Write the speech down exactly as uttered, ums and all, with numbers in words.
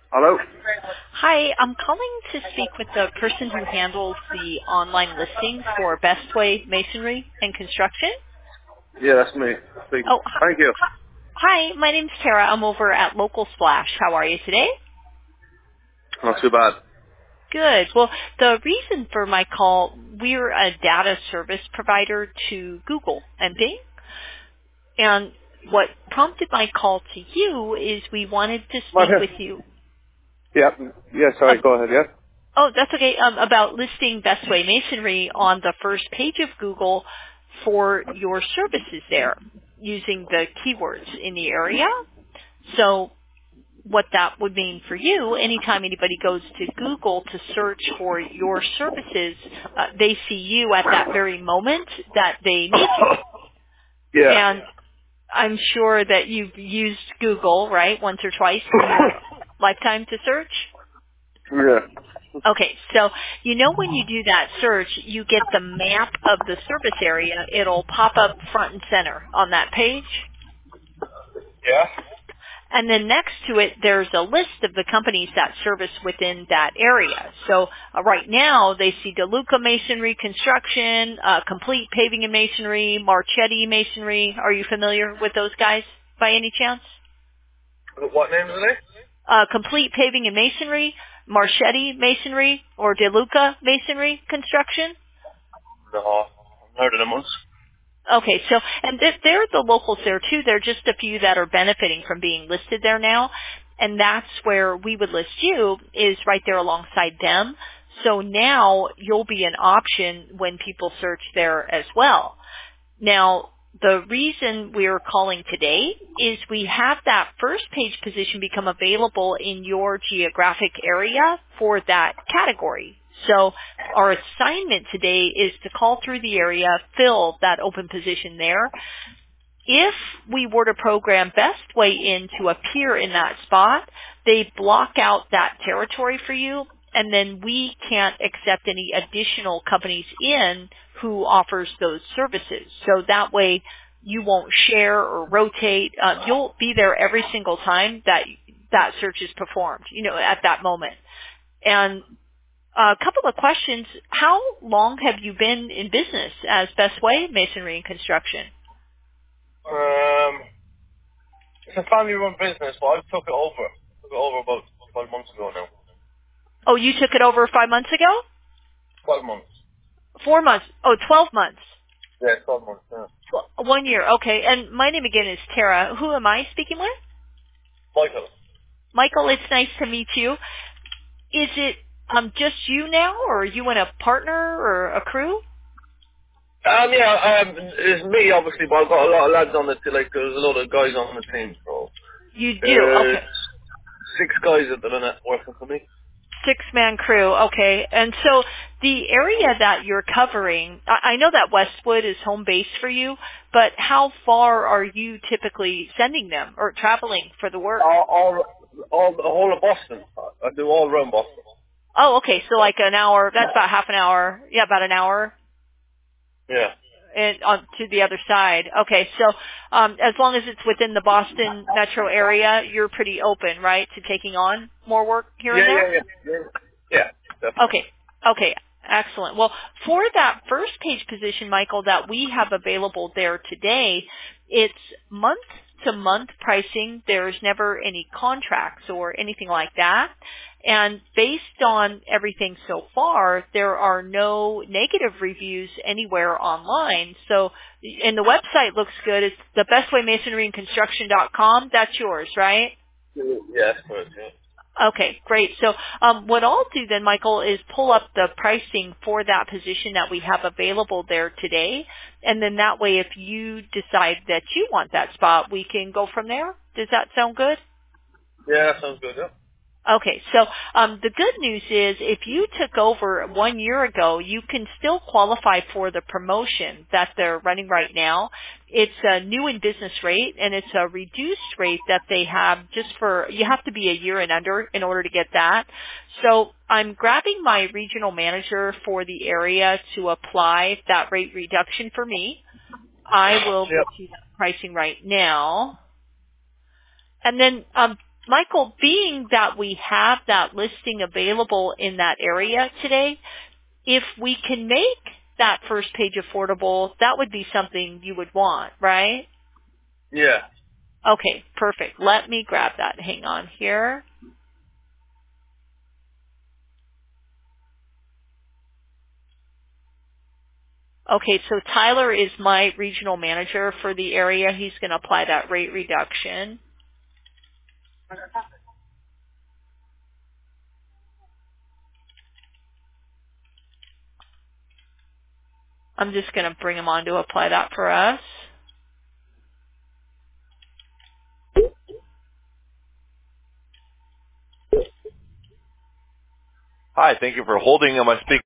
Hello? Hi, I'm calling to speak with the person who handles the online listings for Best Way Masonry and Construction. Yeah, that's me. Speaking. Oh, hi, Thank you. hi, my name's Tara. I'm over at Local Splash. How are you today? Not too bad. Good. Well, the reason for my call, we're a data service provider to Google and Bing. And what prompted my call to you is we wanted to Right speak here. with you. Yeah. Yeah, sorry, go ahead, yeah? Oh, that's okay. Um, about listing Best Way Masonry on the first page of Google for your services there using the keywords in the area. So what that would mean for you, anytime anybody goes to Google to search for your services, uh, they see you at that very moment that they need you. Yeah. And I'm sure that you've used Google, right, once or twice in your lifetime to search. Yeah. Okay, so you know when you do that search, you get the map of the service area. It'll pop up front and center on that page. Yeah? And then next to it, there's a list of the companies that service within that area. So uh, right now, they see DeLuca Masonry Construction, uh, Complete Paving and Masonry, Marchetti Masonry. Are you familiar with those guys by any chance? What names are they? Uh, Complete Paving and Masonry, Marchetti Masonry, or DeLuca Masonry Construction? No, I've heard of them once. Okay, so, and th- they're the locals there too. There are just a few that are benefiting from being listed there now. And that's where we would list you, is right there alongside them. So now you'll be an option when people search there as well. Now, the reason we're calling today is we have that first page position become available in your geographic area for that category. So our assignment today is to call through the area, fill that open position there. If we were to program Best Way in to appear in that spot, they block out that territory for you, and then we can't accept any additional companies in who offers those services. So that way you won't share or rotate. Uh, you'll be there every single time that that search is performed, you know, at that moment. And a couple of questions. How long have you been in business as Best Way Masonry and Construction? Um, it's a family-run business, but I took it over. took it over about twelve months ago now. Oh, you took it over five months ago? twelve months. Four months. Oh, twelve months. Yeah, twelve months, yeah. Tw- One year. Okay. And my name again is Tara. Who am I speaking with? Michael. Michael, it's nice to meet you. Is it um just you now, or are you and a partner or a crew? Um, yeah, um, it's me, obviously, but I've got a lot of lads on the team, like, there's a lot of guys on the team, so. You do. Uh, Okay. six guys at the minute working for me. Six-man crew. Okay. And so the area that you're covering, I I know that Westwood is home base for you, but how far are you typically sending them or traveling for the work? All, all, all the whole of Boston. I do all around Boston. Oh, okay. So like an hour, that's about half an hour. Yeah, about an hour Yeah. and on to the other side. Okay. So um, as long as it's within the Boston metro area, you're pretty open, right, to taking on more work here Yeah, and there? yeah, yeah. Yeah, yeah, definitely. Okay. Okay. Excellent. Well, for that first page position, Michael, that we have available there today, it's month to month pricing. There's never any contracts or anything like that. And based on everything so far, there are no negative reviews anywhere online. So, and the website looks good. It's the best way masonry and construction dot com. That's yours, right? Yeah, that's correct, yeah. Okay, great. So um, what I'll do then, Michael, is pull up the pricing for that position that we have available there today. And then that way, if you decide that you want that spot, we can go from there. Does that sound good? Yeah, that sounds good, yeah. Okay, so um, the good news is if you took over one year ago, you can still qualify for the promotion that they're running right now. It's a new in business rate, and it's a reduced rate that they have just for, you have to be a year and under in order to get that. So I'm grabbing my regional manager for the area to apply that rate reduction for me. I will get Yep. you that pricing right now. And then um, Michael, being that we have that listing available in that area today, if we can make that first page affordable, that would be something you would want, right? Yeah. Okay, perfect. Let me grab that. Hang on here. Okay, so Tyler is my regional manager for the area. He's going to apply that rate reduction. I'm just going to bring him on to apply that for us. Hi, thank you for holding on my speaker.